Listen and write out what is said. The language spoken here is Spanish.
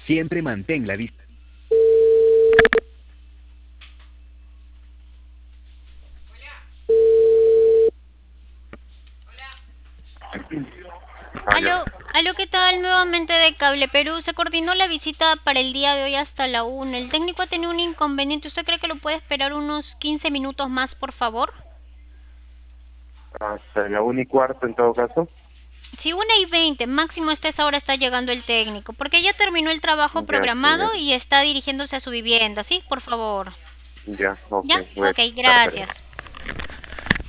Siempre mantén la distancia. Aló. Aló, ¿qué tal? Nuevamente de Cable Perú. Se coordinó la visita para el día de hoy hasta la 1. El técnico ha tenido un inconveniente. ¿Usted cree que lo puede esperar unos 15 minutos más, por favor? Hasta la 1:15 en todo caso. Si 1:20, máximo hasta esa hora está llegando el técnico, porque ya terminó el trabajo Ya, programado señor. y está dirigiéndose a su vivienda, ¿sí? Por favor. Ya, ok, ¿Ya? voy a Ok, estar, gracias.